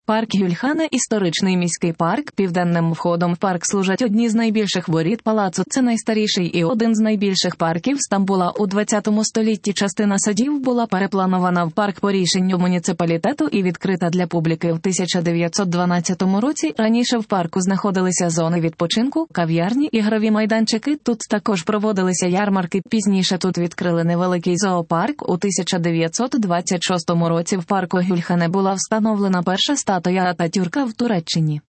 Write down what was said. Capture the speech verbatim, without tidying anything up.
Парк Гюльхане – історичний міський парк. Південним входом в парк служать одні з найбільших воріт палацу. Це найстаріший і один з найбільших парків Стамбула. У двадцятому столітті частина садів була перепланована в парк по рішенню муніципалітету і відкрита для публіки в тисяча дев'ятсот дванадцятому році. Раніше в парку знаходилися зони відпочинку, кав'ярні, ігрові майданчики. Тут також проводилися ярмарки. Пізніше тут відкрили невеликий зоопарк. У тисяча дев'ятсот двадцять шостому році в парку Гюльхане була встановлена перша статуя Ататюрка в Туреччині.